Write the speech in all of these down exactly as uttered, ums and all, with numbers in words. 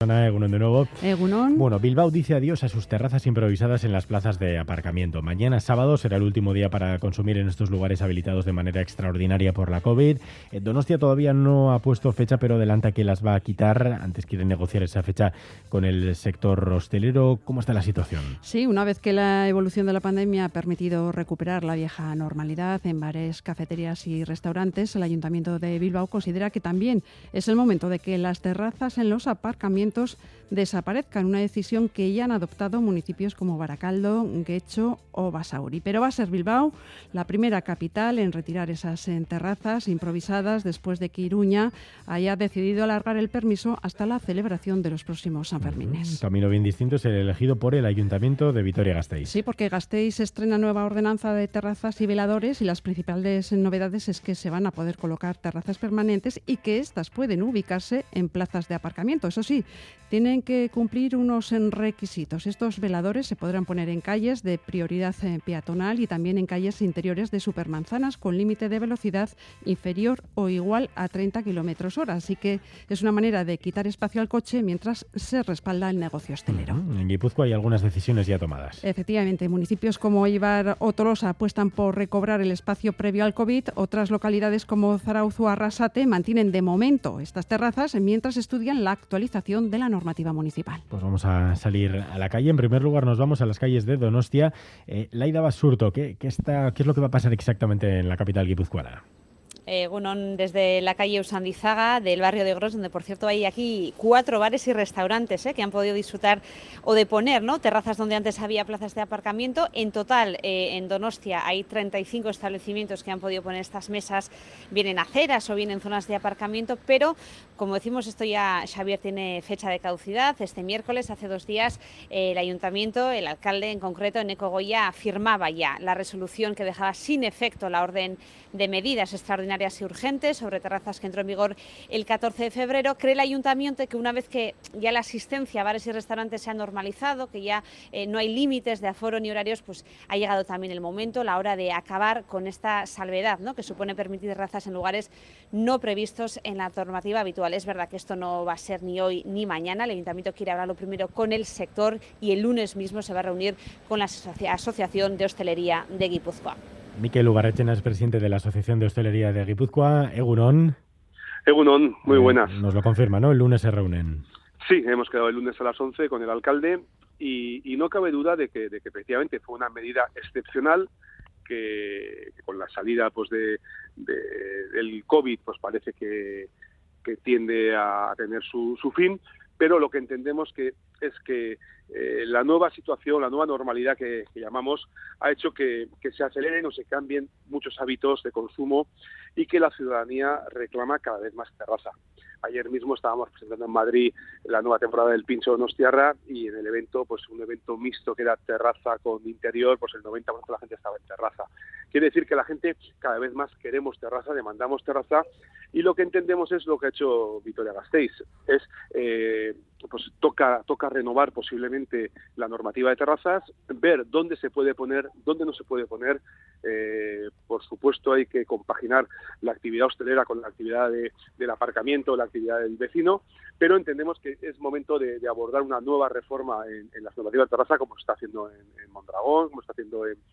Ana, Egunon de nuevo. Egunon. Bueno, Bilbao dice adiós a sus terrazas improvisadas en las plazas de aparcamiento. Mañana sábado será el último día para consumir en estos lugares habilitados de manera extraordinaria por la COVID. Donostia todavía no ha puesto fecha, pero adelanta que las va a quitar. Antes quieren negociar esa fecha con el sector hostelero. ¿Cómo está la situación? Sí, una vez que la evolución de la pandemia ha permitido recuperar la vieja normalidad en bares, cafeterías y restaurantes, el Ayuntamiento de Bilbao considera que también es el momento de que las terrazas en los aparcamientos desaparezcan, una decisión que ya han adoptado municipios como Baracaldo, Guecho o Basauri. Pero va a ser Bilbao la primera capital en retirar esas terrazas improvisadas después de que Iruña haya decidido alargar el permiso hasta la celebración de los próximos Sanfermines. Un camino bien distinto es el elegido por el Ayuntamiento de Vitoria-Gasteiz. Sí, porque Gasteiz estrena nueva ordenanza de terrazas y veladores y las principales novedades es que se van a poder colocar terrazas permanentes y que éstas pueden ubicarse en plazas de aparcamiento. Eso sí, tienen que cumplir unos requisitos. Estos veladores se podrán poner en calles de prioridad peatonal y también en calles interiores de supermanzanas con límite de velocidad inferior o igual a treinta kilómetros hora. Así que es una manera de quitar espacio al coche mientras se respalda el negocio hostelero. En Guipúzcoa hay algunas decisiones ya tomadas. Efectivamente, municipios como Eibar o Tolosa apuestan por recobrar el espacio previo al COVID. Otras localidades como Zarautz o Arrasate mantienen de momento estas terrazas mientras estudian la actualización de la normativa municipal. Pues vamos a salir a la calle. En primer lugar nos vamos a las calles de Donostia. Eh, Laida Basurto, ¿qué, qué, está, ¿qué es lo que va a pasar exactamente en la capital guipuzcoana? Eh, bueno, desde la calle Usandizaga del barrio de Gros, donde por cierto hay aquí cuatro bares y restaurantes eh, que han podido disfrutar o de poner ¿no? terrazas donde antes había plazas de aparcamiento. En total, eh, en Donostia hay treinta y cinco establecimientos que han podido poner estas mesas, bien en aceras o bien en zonas de aparcamiento, pero como decimos, esto ya, Xavier, tiene fecha de caducidad. Este miércoles, hace dos días, eh, el ayuntamiento, el alcalde en concreto, Eneko Goya, firmaba ya la resolución que dejaba sin efecto la orden de medidas extraordinarias y urgentes sobre terrazas que entró en vigor el catorce de febrero. Cree el ayuntamiento que una vez que ya la asistencia a bares y restaurantes se ha normalizado, que ya eh, no hay límites de aforo ni horarios, pues ha llegado también el momento, la hora de acabar con esta salvedad, ¿no? que supone permitir terrazas en lugares no previstos en la normativa habitual. Es verdad que esto no va a ser ni hoy ni mañana. El ayuntamiento quiere hablarlo primero con el sector y el lunes mismo se va a reunir con la Asociación de Hostelería de Guipúzcoa. Mikel Ugarretxena es presidente de la Asociación de Hostelería de Guipúzcoa. Egunon. Egunon, muy buenas. Eh, nos lo confirma, ¿no? El lunes se reúnen. Sí, hemos quedado el lunes a las once con el alcalde y, y no cabe duda de que, de que efectivamente fue una medida excepcional que, que con la salida pues de, de del COVID pues parece que, que tiende a tener su, su fin, pero lo que entendemos que es que eh, la nueva situación, la nueva normalidad que, que llamamos, ha hecho que, que se aceleren o se cambien muchos hábitos de consumo y que la ciudadanía reclama cada vez más terraza. Ayer mismo estábamos presentando en Madrid la nueva temporada del Pincho Donostiarra y en el evento, pues un evento mixto que era terraza con interior, pues el noventa por ciento de la gente estaba en terraza. Quiere decir que la gente cada vez más queremos terraza, demandamos terraza y lo que entendemos es lo que ha hecho Vitoria-Gasteiz. Es, eh, pues toca, toca renovar posiblemente la normativa de terrazas, ver dónde se puede poner, dónde no se puede poner. Eh, por supuesto hay que compaginar la actividad hostelera con la actividad de, del aparcamiento, la actividad del vecino, pero entendemos que es momento de, de abordar una nueva reforma en, en las normativas de terraza, como se está haciendo en, en Mondragón, como se está haciendo en,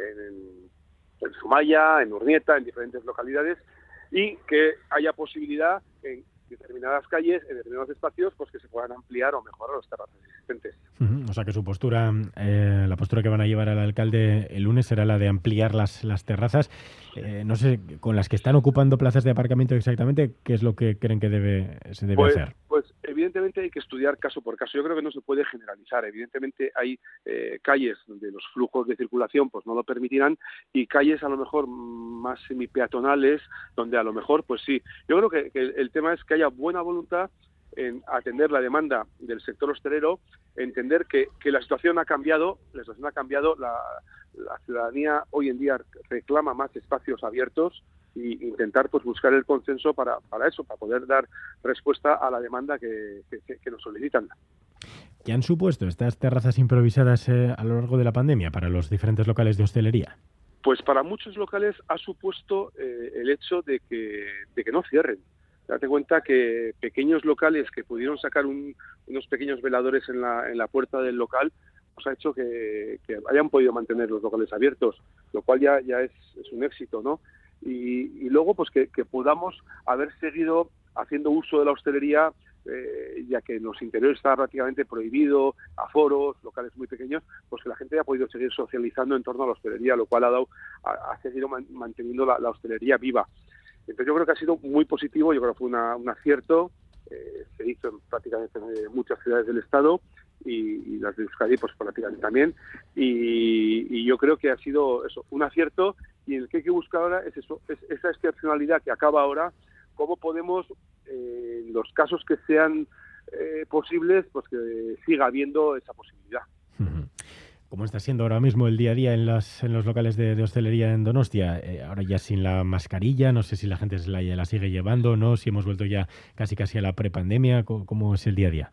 en, en Zumaya, en Urnieta, en diferentes localidades, y que haya posibilidad en determinadas calles, en determinados espacios, pues que se puedan ampliar o mejorar los terrazas existentes. Uh-huh. O sea que su postura, eh, la postura que van a llevar al alcalde el lunes será la de ampliar las, las terrazas. Eh, no sé, con las que están ocupando plazas de aparcamiento exactamente, ¿qué es lo que creen que debe se debe pues, hacer? Pues evidentemente hay que estudiar caso por caso. Yo creo que no se puede generalizar. Evidentemente hay eh, calles donde los flujos de circulación pues no lo permitirán y calles a lo mejor más semipeatonales donde a lo mejor pues sí. Yo creo que, que el tema es que haya buena voluntad en atender la demanda del sector hostelero, entender que, que la situación ha cambiado, la situación ha cambiado, la, la ciudadanía hoy en día reclama más espacios abiertos y intentar pues buscar el consenso para, para eso, para poder dar respuesta a la demanda que, que, que nos solicitan. ¿Qué han supuesto estas terrazas improvisadas eh, a lo largo de la pandemia para los diferentes locales de hostelería? Pues para muchos locales ha supuesto eh, el hecho de que, de que no cierren. date cuenta que pequeños locales que pudieron sacar un, unos pequeños veladores en la, en la puerta del local, pues ha hecho que, que hayan podido mantener los locales abiertos, lo cual ya, ya es, es un éxito, ¿no? Y, y luego, pues que, que podamos haber seguido haciendo uso de la hostelería, eh, ya que en los interiores está prácticamente prohibido, aforos, locales muy pequeños, pues que la gente ha podido seguir socializando en torno a la hostelería, lo cual ha dado, ha, ha seguido man, manteniendo la, la hostelería viva. Entonces yo creo que ha sido muy positivo, yo creo que fue una, un acierto, eh, se hizo en prácticamente en muchas ciudades del Estado y, y las de Euskadi pues prácticamente también, y, y yo creo que ha sido eso, un acierto, y el que hay que buscar ahora es eso, es esa excepcionalidad que acaba ahora, cómo podemos, eh, en los casos que sean eh, posibles, pues que siga habiendo esa posibilidad. ¿Cómo está siendo ahora mismo el día a día en, las, en los locales de, de hostelería en Donostia? Eh, ahora ya sin la mascarilla, no sé si la gente se la, la sigue llevando o no, si hemos vuelto ya casi casi a la prepandemia, ¿cómo, cómo es el día a día?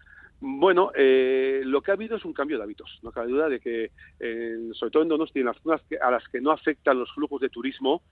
Bueno, eh, lo que ha habido es un cambio de hábitos. No cabe duda de que, eh, sobre todo en Donostia, en las zonas que, a las que no afectan los flujos de turismo,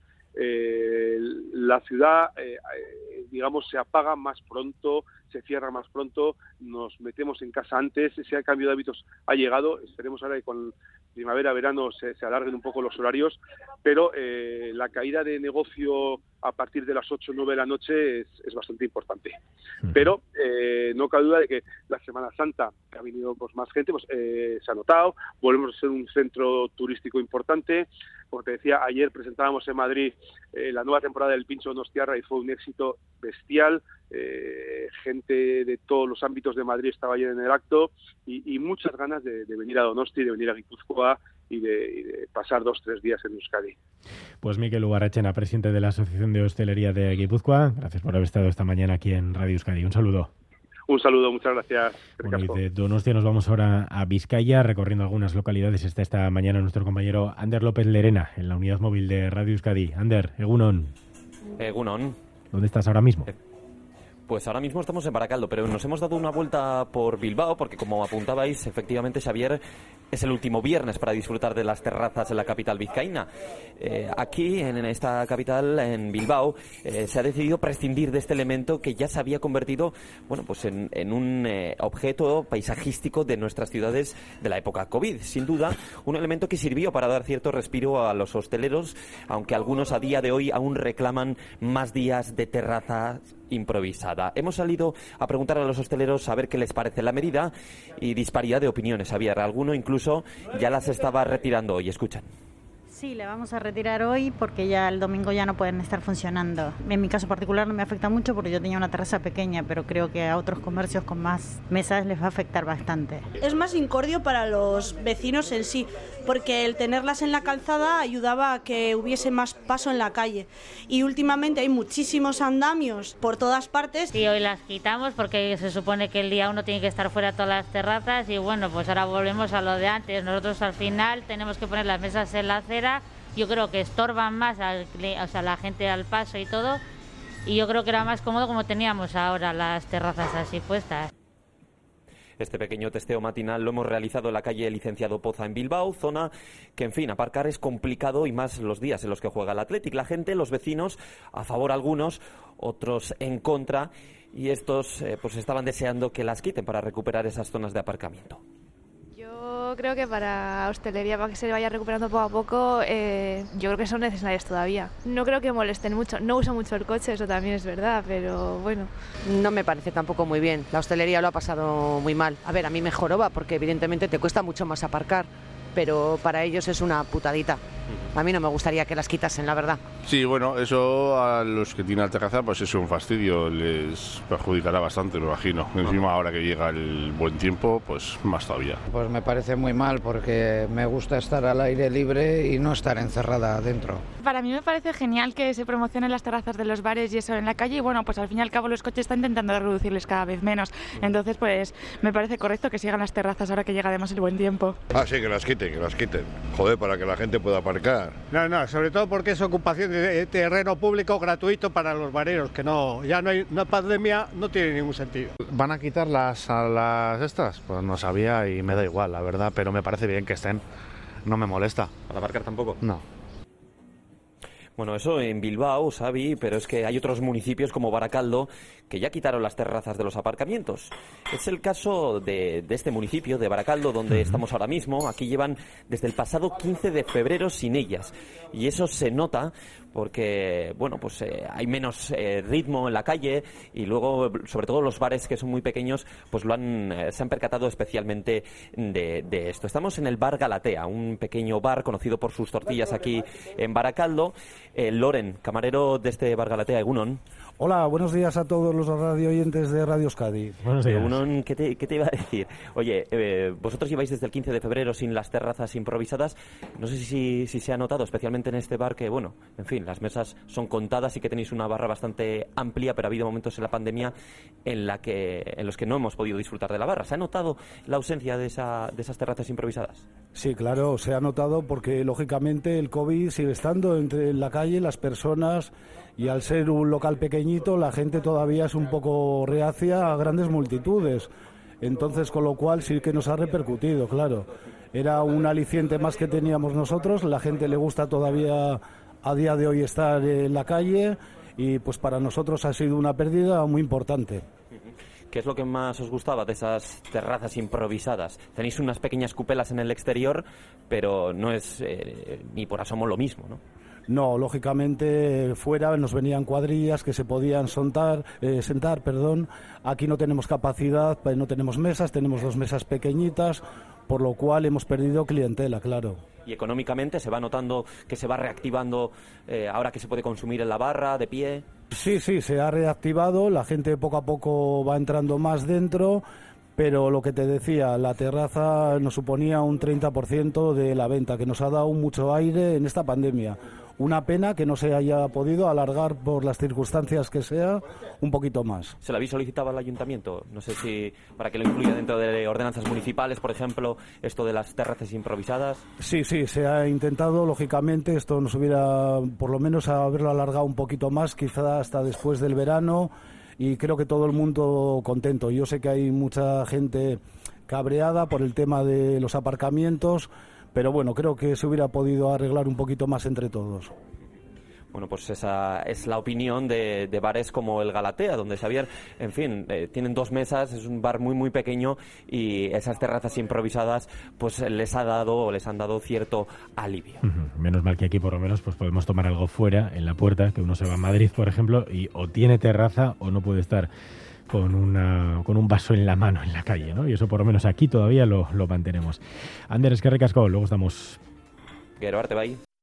eh, la ciudad, eh, eh, digamos, se apaga más pronto, se cierra más pronto, nos metemos en casa antes, ese cambio de hábitos ha llegado, esperemos ahora que con primavera, verano se, se alarguen un poco los horarios, pero eh, la caída de negocio a partir de las ocho o nueve de la noche es, es bastante importante. Pero eh, no cabe duda de que la Semana Santa, que ha venido pues, más gente, pues eh, se ha notado, volvemos a ser un centro turístico importante. Como te decía, ayer presentábamos en Madrid eh, la nueva temporada del Pincho Donostiarra y fue un éxito bestial. Eh, gente de todos los ámbitos de Madrid estaba ayer en el acto y, y muchas ganas de, de venir a Donosti, de venir a Guipúzcoa y de, y de pasar dos tres días en Euskadi. Pues Mikel Ubarrechena, presidente de la Asociación de Hostelería de Guipúzcoa, gracias por haber estado esta mañana aquí en Radio Euskadi. Un saludo. Un saludo, muchas gracias. Bueno, y de Donostia nos vamos ahora a Vizcaya, recorriendo algunas localidades. Está esta mañana nuestro compañero Ander López Lerena, en la unidad móvil de Radio Euskadi. Ander, Egunon. Egunon. ¿Dónde estás ahora mismo? Eh. Pues ahora mismo estamos en Barakaldo, pero nos hemos dado una vuelta por Bilbao, porque como apuntabais, efectivamente, Xavier, es el último viernes para disfrutar de las terrazas en la capital vizcaína. Eh, aquí, en esta capital, en Bilbao, eh, se ha decidido prescindir de este elemento que ya se había convertido, bueno, pues en, en un eh, objeto paisajístico de nuestras ciudades de la época COVID. Sin duda, un elemento que sirvió para dar cierto respiro a los hosteleros, aunque algunos a día de hoy aún reclaman más días de terraza improvisada. Hemos salido a preguntar a los hosteleros a ver qué les parece la medida y disparidad de opiniones, Javier. Alguno incluso ya las estaba retirando hoy. Escuchan. Sí, le vamos a retirar hoy porque ya el domingo ya no pueden estar funcionando. En mi caso particular no me afecta mucho porque yo tenía una terraza pequeña, pero creo que a otros comercios con más mesas les va a afectar bastante. Es más incordio para los vecinos en sí, porque el tenerlas en la calzada ayudaba a que hubiese más paso en la calle. Y últimamente hay muchísimos andamios por todas partes. Y hoy las quitamos porque se supone que el día uno tiene que estar fuera todas las terrazas y bueno, pues ahora volvemos a lo de antes. Nosotros al final tenemos que poner las mesas en la acera. Yo creo que estorban más al, o sea, la gente al paso y todo, y yo creo que era más cómodo como teníamos ahora las terrazas así puestas. Este pequeño testeo matinal lo hemos realizado en la calle Licenciado Poza en Bilbao, zona que, en fin, aparcar es complicado y más los días en los que juega el Athletic. La gente, los vecinos, a favor algunos, otros en contra, y estos eh, pues estaban deseando que las quiten para recuperar esas zonas de aparcamiento. Yo creo que para hostelería, para que se vaya recuperando poco a poco, eh, yo creo que son necesarias todavía. No creo que molesten mucho, no uso mucho el coche, eso también es verdad, pero bueno. No me parece tampoco muy bien, la hostelería lo ha pasado muy mal. A ver, a mí me joroba porque evidentemente te cuesta mucho más aparcar, pero para ellos es una putadita. A mí no me gustaría que las quitasen, la verdad. Sí, bueno, eso a los que tienen la terraza pues es un fastidio, les perjudicará bastante, me imagino. Encima ahora que llega el buen tiempo, pues más todavía. Pues me parece muy mal porque me gusta estar al aire libre y no estar encerrada adentro. Para mí me parece genial que se promocionen las terrazas de los bares y eso en la calle y bueno, pues al fin y al cabo los coches están intentando reducirles cada vez menos. Entonces pues me parece correcto que sigan las terrazas ahora que llega además el buen tiempo. Ah, sí, que las quiten, que las quiten. Joder, para que la gente pueda aparcar. No, no, sobre todo porque es ocupación de terreno público gratuito para los bareros, que no, ya no hay una pandemia, no tiene ningún sentido. ¿Van a quitar las, a las estas? Pues no sabía y me da igual, la verdad, pero me parece bien que estén. No me molesta. ¿Para aparcar tampoco? No. Bueno, eso en Bilbao, Xavi, pero es que hay otros municipios como Baracaldo que ya quitaron las terrazas de los aparcamientos. Es el caso de, de este municipio, de Baracaldo, donde uh-huh. estamos ahora mismo. Aquí llevan desde el pasado quince de febrero sin ellas. Y eso se nota porque, bueno, pues eh, hay menos eh, ritmo en la calle y luego, sobre todo los bares que son muy pequeños, pues lo han, eh, se han percatado especialmente de, de esto. Estamos en el Bar Galatea, un pequeño bar conocido por sus tortillas aquí en Baracaldo. Eh, Loren, camarero de este Bar Galatea, Egunon. Hola, buenos días a todos los radio oyentes de Radio Euskadi. Buenos días. Egunon, ¿qué te, qué te iba a decir? Oye, eh, vosotros lleváis desde el quince de febrero sin las terrazas improvisadas. No sé si, si se ha notado, especialmente en este bar, que, bueno, en fin, las mesas son contadas y que tenéis una barra bastante amplia, pero ha habido momentos en la pandemia en, la que, en los que no hemos podido disfrutar de la barra. ¿Se ha notado la ausencia de, esa, de esas terrazas improvisadas? Sí, claro, se ha notado porque, lógicamente, el COVID sigue estando entre en la calle, las personas, y al ser un local pequeñito, la gente todavía es un poco reacia a grandes multitudes. Entonces, con lo cual sí que nos ha repercutido, claro. Era un aliciente más que teníamos nosotros, la gente le gusta todavía a día de hoy estar en la calle y pues para nosotros ha sido una pérdida muy importante. ¿Qué es lo que más os gustaba de esas terrazas improvisadas? Tenéis unas pequeñas cupelas en el exterior, pero no es eh, ni por asomo lo mismo, ¿no? No, lógicamente fuera nos venían cuadrillas que se podían sentar, eh, sentar, perdón. Aquí no tenemos capacidad, no tenemos mesas, tenemos dos mesas pequeñitas, por lo cual hemos perdido clientela, claro. Y económicamente se va notando que se va reactivando eh, ahora que se puede consumir en la barra, de pie. Sí, sí, se ha reactivado, la gente poco a poco va entrando más dentro, pero lo que te decía, la terraza nos suponía un treinta por ciento de la venta, que nos ha dado mucho aire en esta pandemia. Una pena que no se haya podido alargar por las circunstancias que sea un poquito más. ¿Se lo habéis solicitado al ayuntamiento? No sé si para que lo incluya dentro de ordenanzas municipales, por ejemplo, esto de las terrazas improvisadas. Sí, sí, se ha intentado, lógicamente, esto nos hubiera, por lo menos, haberlo alargado un poquito más, quizá hasta después del verano, y creo que todo el mundo contento. Yo sé que hay mucha gente cabreada por el tema de los aparcamientos, pero bueno, creo que se hubiera podido arreglar un poquito más entre todos. Bueno, pues esa es la opinión de, de bares como el Galatea, donde Xavier, en fin, eh, tienen dos mesas, es un bar muy muy pequeño y esas terrazas improvisadas pues les ha dado o les han dado cierto alivio. Uh-huh. Menos mal que aquí por lo menos pues podemos tomar algo fuera, en la puerta, que uno se va a Madrid, por ejemplo, y o tiene terraza o no puede estar con una con un vaso en la mano en la calle, ¿no? Y eso por lo menos aquí todavía lo, lo mantenemos. Ander, es que recasco, luego estamos. Gero arte, bai.